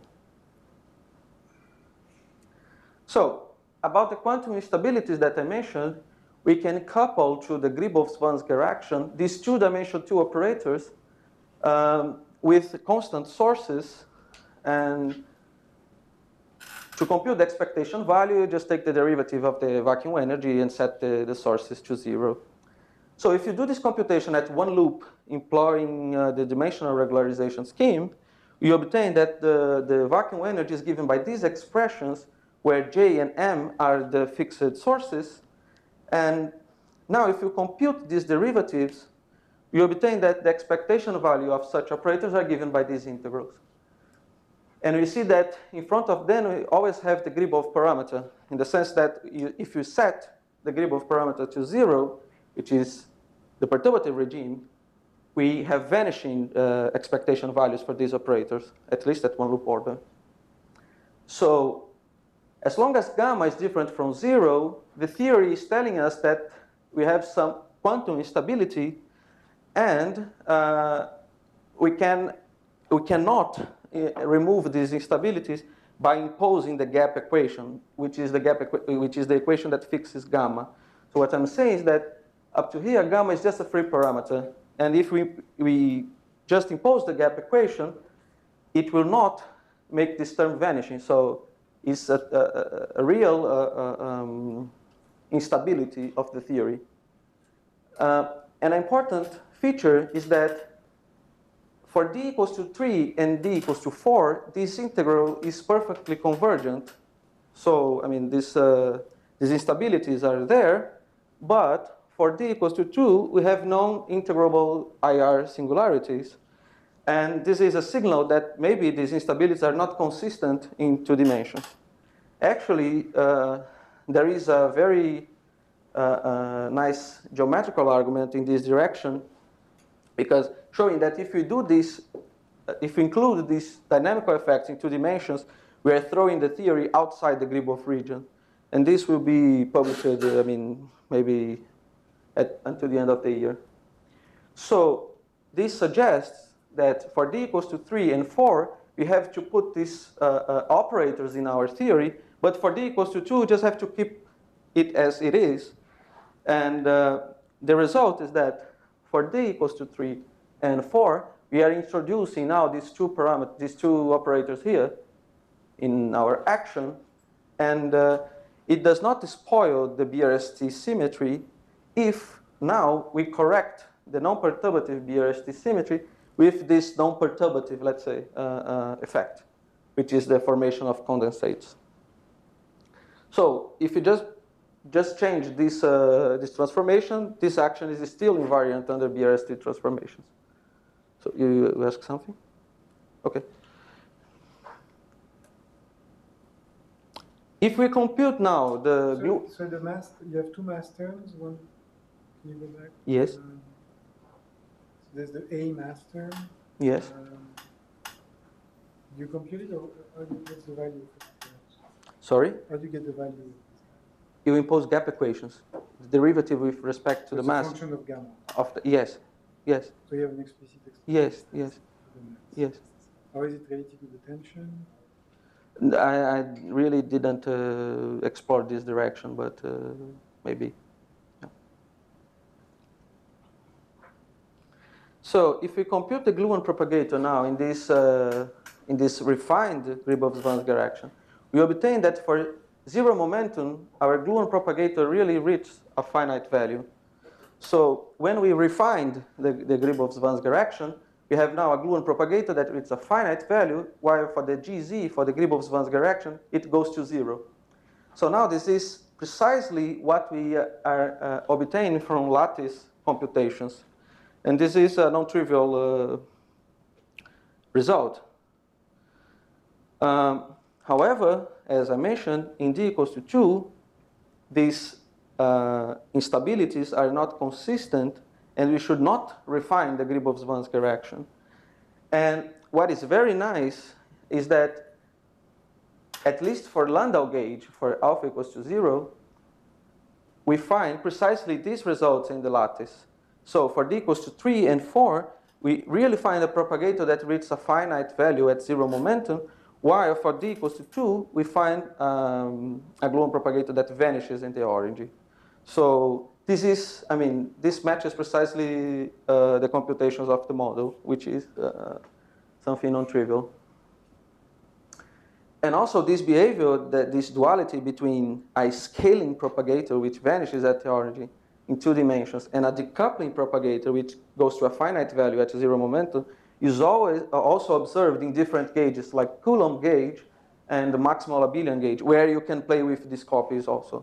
So, about the quantum instabilities that I mentioned, we can couple to the Gribov-Svansker action these two-dimensional two operators with constant sources. And to compute the expectation value, you just take the derivative of the vacuum energy and set the sources to 0. So if you do this computation at one loop, employing the dimensional regularization scheme, you obtain that the vacuum energy is given by these expressions where J and M are the fixed sources. And now if you compute these derivatives, you obtain that the expectation value of such operators are given by these integrals. And we see that in front of them, we always have the Gribov parameter, in the sense that if you set the Gribov parameter to 0, which is the perturbative regime, we have vanishing expectation values for these operators, at least at one loop order. So as long as gamma is different from 0, the theory is telling us that we have some quantum instability, and we cannot remove these instabilities by imposing the gap equation, which is the equation that fixes gamma. So what I'm saying is that up to here, gamma is just a free parameter. And if we just impose the gap equation, it will not make this term vanishing. So it's a real instability of the theory. An important feature is that for d equals to 3 and d equals to 4, this integral is perfectly convergent. So, I mean, these instabilities are there, but for d equals to 2, we have non-integrable IR singularities. And this is a signal that maybe these instabilities are not consistent in 2 dimensions. Actually, there is a very nice geometrical argument in this direction, because showing that if we do this, if we include these dynamical effects in 2 dimensions, we are throwing the theory outside the Gribov region. And this will be published, I mean, maybe until the end of the year. So this suggests that for d equals to 3 and 4, we have to put these operators in our theory, but for d equals to 2, we just have to keep it as it is. And the result is that for d equals to 3 and 4, we are introducing now these two operators here in our action, and it does not spoil the BRST symmetry if now we correct the non-perturbative BRST symmetry with this non-perturbative, let's say, effect, which is the formation of condensates. So if you just change this transformation, this action is still invariant under BRST transformations. So you ask something? Okay. If we compute now the so the mass, you have two mass terms. One, can you go back? Yes. There's the A mass term. Yes. You compute it, or what's the value of it? Sorry? How do you get the value? you impose gap equations, the derivative with respect to the It's a mass function of gamma. of the, yes, yes, So you have an explicit expression. yes, yes, for the mass. yes. How is it related to the tension? I really didn't explore this direction, but maybe. Yeah. So if we compute the gluon propagator now in this refined Gribov-Zwanziger action, we obtain that for zero momentum, our gluon propagator really reaches a finite value. So when we refined the Gribov-Zwanziger action, we have now a gluon propagator that reaches a finite value, while for the GZ, for the Gribov-Zwanziger action, it goes to 0. So now this is precisely what we are obtaining from lattice computations. And this is a non-trivial result. However, as I mentioned, in d equals to 2, these instabilities are not consistent, and we should not refine the Gribov-Zwanziger action. And what is very nice is that, at least for Landau gauge, for alpha equals to 0, we find precisely these results in the lattice. So for d equals to 3 and 4, we really find a propagator that reaches a finite value at 0 momentum, while for d equals to 2, we find a gluon propagator that vanishes in the origin. So this is, I mean, this matches precisely the computations of the model, which is something non-trivial. And also this behavior, this duality between a scaling propagator, which vanishes at the origin in 2 dimensions, and a decoupling propagator, which goes to a finite value at 0 momentum, is always also observed in different gauges, like Coulomb gauge and the maximal abelian gauge, where you can play with these copies also.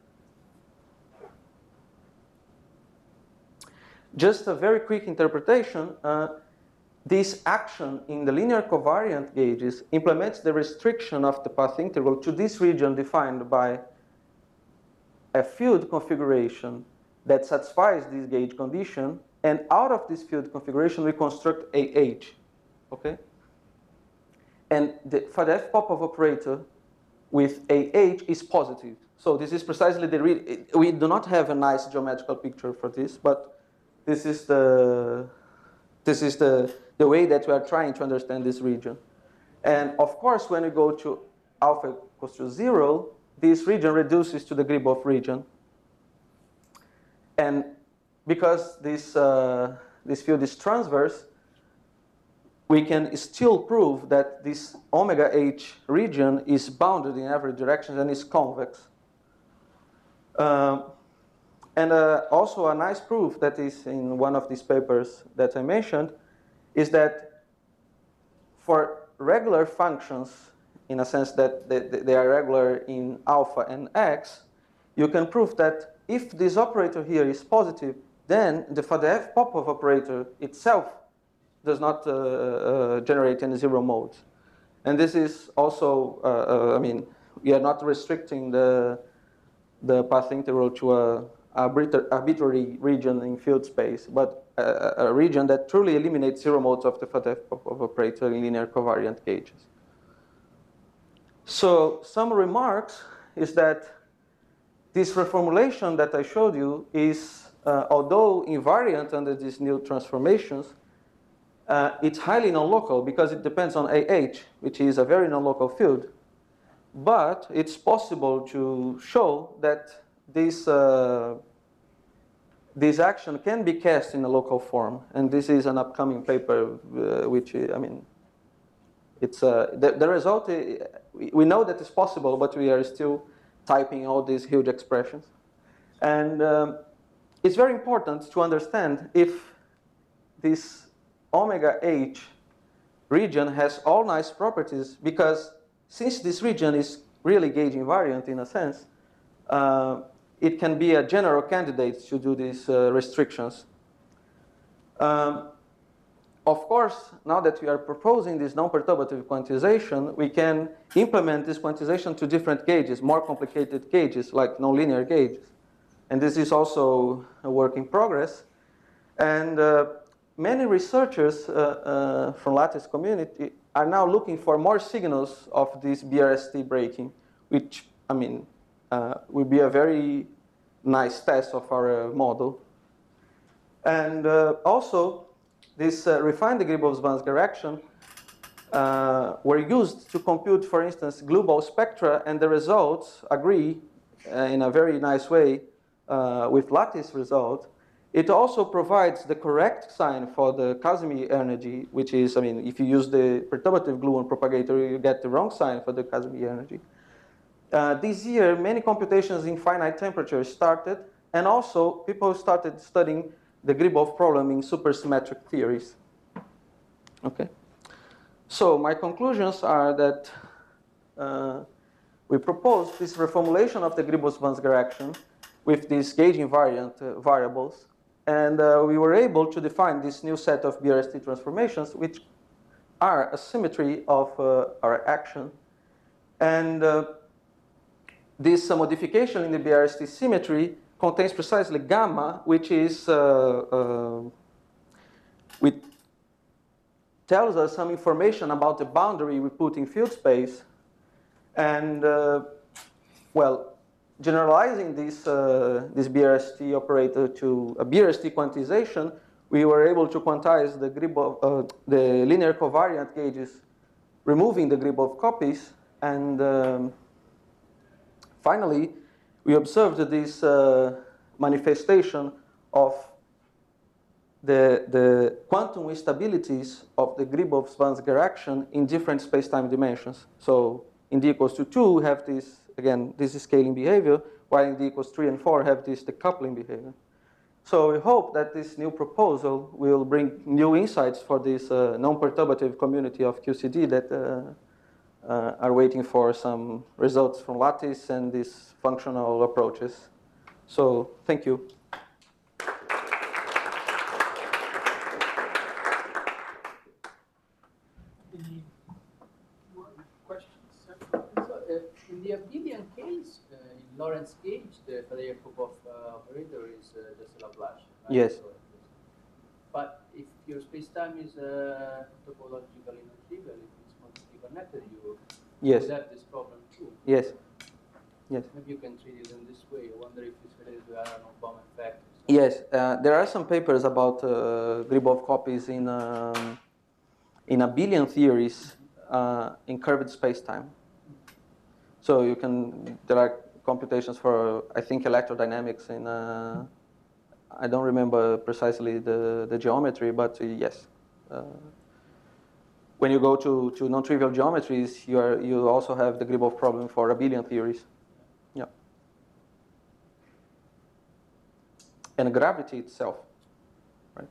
Just a very quick interpretation. This action in the linear covariant gauges implements the restriction of the path integral to this region defined by a field configuration that satisfies this gauge condition, and out of this field configuration we construct AH, okay? And for the F-Popov operator with AH is positive. So this is precisely we do not have a nice geometrical picture for this, but this is the way that we are trying to understand this region. And of course, when we go to alpha equals to 0, this region reduces to the Gribov region. And because this field is transverse, we can still prove that this omega h region is bounded in every direction and is convex. And also a nice proof that is in one of these papers that I mentioned is that for regular functions, in a sense that they are regular in alpha and x, you can prove that if this operator here is positive, then for the F-Popov operator itself does not generate any zero modes. And this is also, I mean, we are not restricting the path integral to a arbitrary region in field space, but a region that truly eliminates zero modes of the F-Popov operator in linear covariant gauges. So some remarks is that this reformulation that I showed you is, although invariant under these new transformations, it's highly non-local because it depends on AH, which is a very non-local field. But it's possible to show that this action can be cast in a local form. And this is an upcoming paper, which, I mean, it's the result, we know that it's possible, but we are still typing all these huge expressions. And it's very important to understand if this omega h region has all nice properties, because since this region is really gauge invariant in a sense, it can be a general candidate to do these restrictions. Of course, now that we are proposing this non-perturbative quantization, we can implement this quantization to different gauges, more complicated gauges, like nonlinear gauges. And this is also a work in progress. And many researchers from lattice community are now looking for more signals of this BRST breaking, which, I mean, will be a very nice test of our model. And also, this refined degree Bose-Bansker action were used to compute, for instance, global spectra, and the results agree in a very nice way with lattice result. It also provides the correct sign for the Casimir energy, which is, I mean, if you use the perturbative gluon propagator, you get the wrong sign for the Casimir energy. This year, many computations in finite temperature started, and also people started studying the Gribov problem in supersymmetric theories. Okay. So my conclusions are that we propose this reformulation of the Gribov-Bansker action with these gauge invariant variables, and we were able to define this new set of BRST transformations, which are a symmetry of our action. And this modification in the BRST symmetry contains precisely gamma, which is which tells us some information about the boundary we put in field space. And well, generalizing this BRST operator to a BRST quantization, we were able to quantize the the linear covariant gauges, removing the Gribov copies. And finally, we observed this manifestation of the quantum instabilities of the Gribov-Bansker action in different space-time dimensions. So in d equals to 2 have this, again, this is scaling behavior, while in d equals 3 and 4 have this decoupling behavior. So we hope that this new proposal will bring new insights for this non-perturbative community of QCD that are waiting for some results from lattice and these functional approaches. So thank you. Any more questions? So, in the abelian case, in Lorentz gauge, the Faddeev-Popov operator is just a Laplacian, right? Yes. So, but if your space-time is topologically non-trivial, if it's multiply connected, you Yes. would have this problem too. Yes. Yes. Maybe you can treat it in this way. I wonder if it's related to, I don't know, bomb effect. Or something. Yes, there are some papers about Gribov copies in abelian theories in curved spacetime. So you can, there are computations for, I think, electrodynamics in, I don't remember precisely the geometry, but yes. When you go to non-trivial geometries, you also have the Gribov problem for abelian theories. Yeah. And gravity itself, right?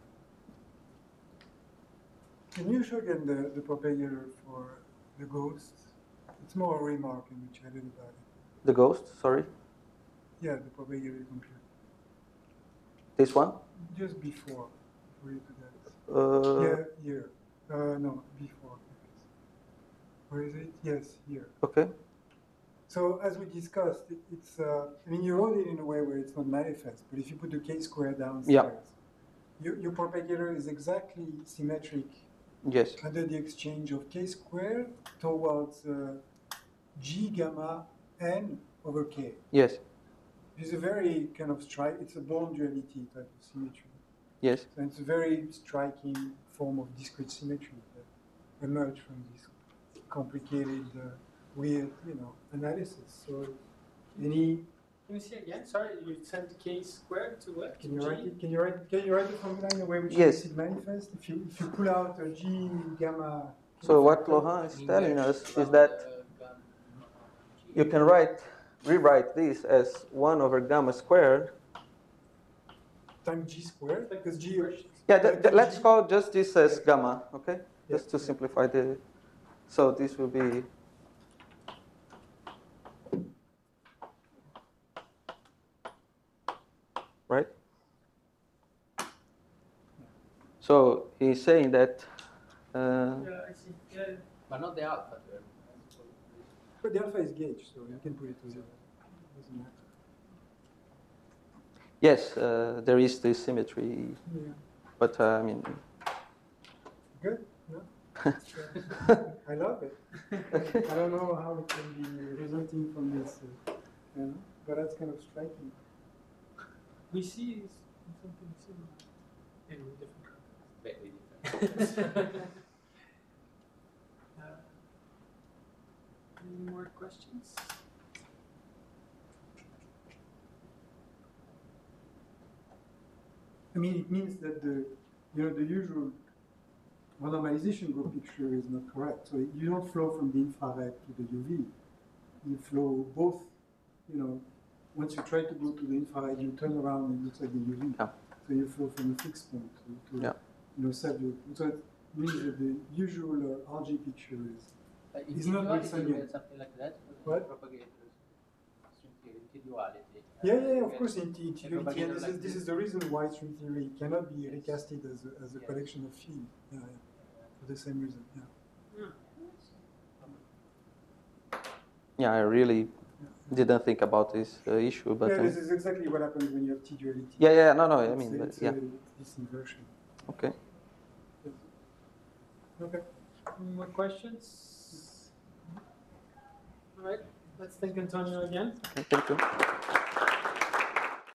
Can you show again the propagator for the ghost? It's more a remark in which I did about it. The ghost, sorry? Yeah, the propagator computer. This one? Just before you do that. Uh, Here. No, before. Where is it? Yes, here. Okay. So as we discussed, it's I mean, you wrote it in a way where it's not manifest, but if you put the k-square downstairs, your propagator is exactly symmetric Yes. under the exchange of k-square towards g gamma n over k. Yes. It's a very kind of it's a Born duality type of symmetry. Yes. So it's a very striking form of discrete symmetry that emerged from this complicated, weird, analysis. So any. Can you see again? Sorry, you sent k squared to what? Can you G? write it? Can you write the formula in a way which Yes. makes it manifest? If you pull out a g gamma. So what Laurent is telling us is that you can rewrite this as 1 over gamma squared. Times g squared, because g. Yeah, let's call just this as gamma, okay? Just to simplify the. So this will be. Right? So he's saying that. Yeah, I see. Yeah. But not the alpha term. But the alpha is gauge, so you can put it to 0. Doesn't matter. Yes, there is this symmetry, Yeah. but I mean. Good. No? I love it. I don't know how it can be resulting from this You know? But that's kind of striking. We see something similar in different Very different. contexts. Any more questions? I mean, it means that the usual normalization group picture is not correct. So you don't flow from the infrared to the UV. You flow both, once you try to go to the infrared, you turn around and it looks like the UV. Yeah. So you flow from a fixed point to subview. So it means that the usual RG picture is It's not Individuality, Wilsonian. something like that. What? Propagators. Individuality. Yeah, of course, integrity. And propagator this, like is, this is the reason why string theory cannot be recasted as a collection of fields. Yeah, for the same reason. Yeah. Yeah, I really didn't think about this issue, but Yeah, this is exactly what happens when you have T-duality. no, I It's mean, a- but, it's yeah, this inversion. okay. Okay. Any more questions? All right, let's thank Antonio again. Okay, thank you.